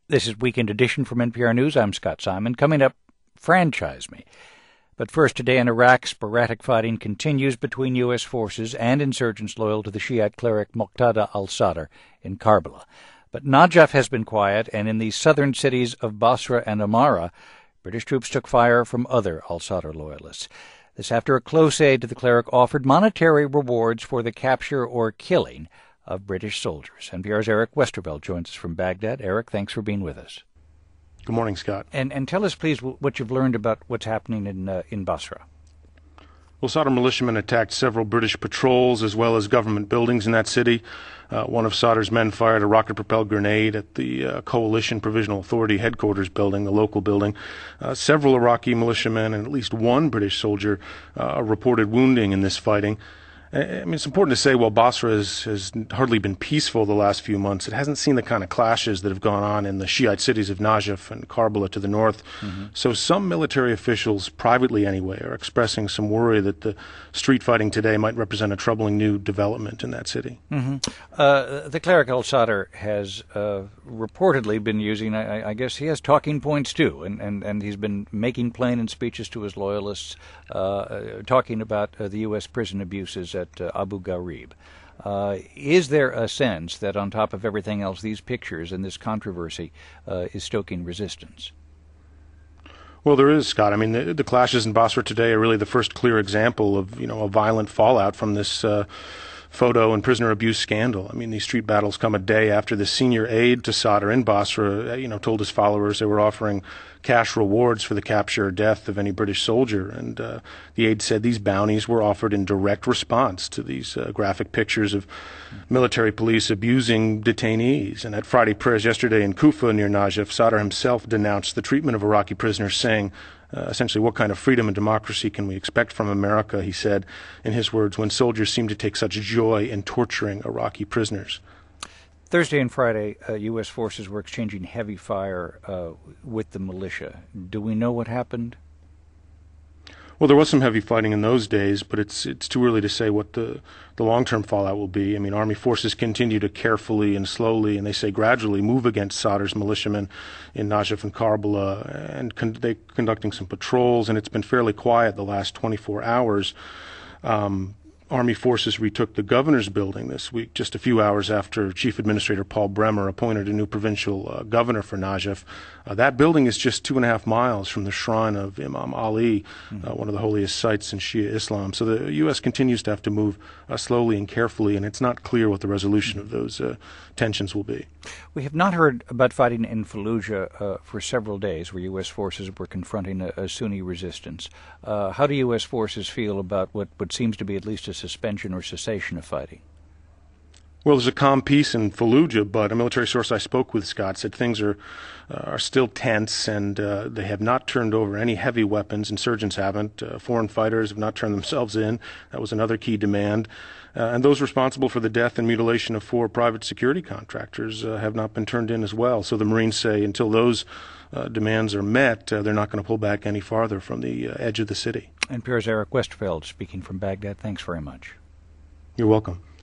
This is Weekend Edition from NPR News. I'm Scott Simon. Coming up, Franchise Me. But first, today in Iraq, sporadic fighting continues between U.S. forces and insurgents loyal to the Shiite cleric Muqtada al-Sadr in Karbala. But Najaf has been quiet, and in the southern cities of Basra and Amara, British troops took fire from other al-Sadr loyalists. This after a close aide to the cleric offered monetary rewards for the capture or killing of British soldiers. NPR's Eric Westerveld joins us from Baghdad. Eric, thanks for being with us. Good morning, Scott. And tell us, please, what you've learned about what's happening in Basra. Well, Sadr militiamen attacked several British patrols as well as government buildings in that city. One of Sadr's men fired a rocket-propelled grenade at the Coalition Provisional Authority headquarters building, the local building. Several Iraqi militiamen and at least one British soldier reported wounding in this fighting. I mean, it's important to say while Basra has hardly been peaceful the last few months, it hasn't seen the kind of clashes that have gone on in the Shiite cities of Najaf and Karbala to the north. Mm-hmm. So some military officials, privately anyway, are expressing some worry that the street fighting today might represent a troubling new development in that city. Mm-hmm. The cleric al-Sadr has reportedly been using, I guess he has talking points too, and he's been making plain in speeches to his loyalists, talking about the U.S. prison abuses at Abu Ghraib. Is there a sense that on top of everything else, these pictures and this controversy is stoking resistance? Well, there is, Scott. I mean, the clashes in Basra today are really the first clear example of, a violent fallout from this photo and prisoner abuse scandal. I mean, these street battles come a day after the senior aide to Sadr in Basra, told his followers they were offering cash rewards for the capture or death of any British soldier. And the aide said these bounties were offered in direct response to these graphic pictures of military police abusing detainees. And at Friday prayers yesterday in Kufa near Najaf, Sadr himself denounced the treatment of Iraqi prisoners, saying, essentially, what kind of freedom and democracy can we expect from America, he said, in his words, when soldiers seem to take such joy in torturing Iraqi prisoners. Thursday and Friday, U.S. forces were exchanging heavy fire with the militia. Do we know what happened? Well, there was some heavy fighting in those days, but it's too early to say what the long-term fallout will be. I mean, Army forces continue to carefully and slowly, and they say gradually, move against Sadr's militiamen in Najaf and Karbala, and they're conducting some patrols, and it's been fairly quiet the last 24 hours. Army forces retook the governor's building this week, just a few hours after Chief Administrator Paul Bremer appointed a new provincial governor for Najaf. That building is just 2.5 miles from the shrine of Imam Ali, one of the holiest sites in Shia Islam. So the U.S. continues to have to move slowly and carefully, and it's not clear what the resolution of those tensions will be. We have not heard about fighting in Fallujah for several days, where U.S. forces were confronting a Sunni resistance. How do U.S. forces feel about what seems to be at least a suspension or cessation of fighting? Well, there's a calm peace in Fallujah, but a military source I spoke with, Scott, said things are still tense, and they have not turned over any heavy weapons. Insurgents haven't. Foreign fighters have not turned themselves in. That was another key demand. And those responsible for the death and mutilation of 4 private security contractors have not been turned in as well. So the Marines say until those demands are met, they're not going to pull back any farther from the edge of the city. NPR's Eric Westerveld speaking from Baghdad. Thanks very much. You're welcome.